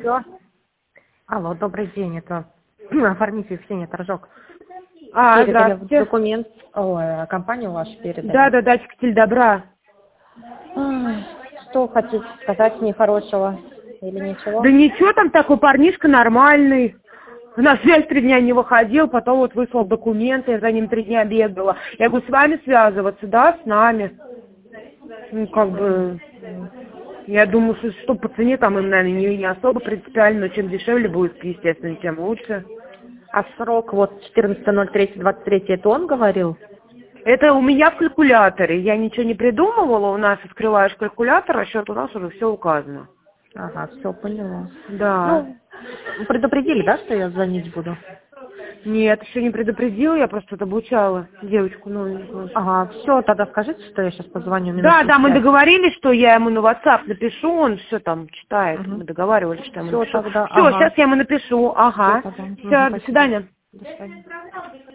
Алло. Алло, добрый день, это оформитель Ксения Торжок. Передали Здравствуйте. документ, компанию вашу передали. Да, текстиль добра. Ай, что хотите сказать нехорошего или ничего? Да ничего, там такой парнишка нормальный. На связь 3 дня не выходил, потом вот выслал документы, я за ним 3 дня бегала. Я говорю, с вами связываться, да, с нами. Ну, как бы, я думаю, что по цене там им, наверное, не особо принципиально, но чем дешевле будет, естественно, тем лучше. А срок вот 14.03.23, это он говорил? Это у меня в калькуляторе, я ничего не придумывала, у нас открываешь калькулятор, а счет у нас уже все указано. Ага, все, поняла. Да. Ну, предупредили, да, что я звонить буду? Нет, еще не предупредила, я просто обучала девочку новенькую. Ага, все, тогда скажите, что я сейчас позвоню минут Да, через мы 5. договорились, что я ему на WhatsApp напишу, он все там читает. Угу. Мы договаривались, что я ему Все напишу. тогда, Все, ага. сейчас я ему напишу. Всё Ага. тогда. Все, до Спасибо. свидания. До свидания.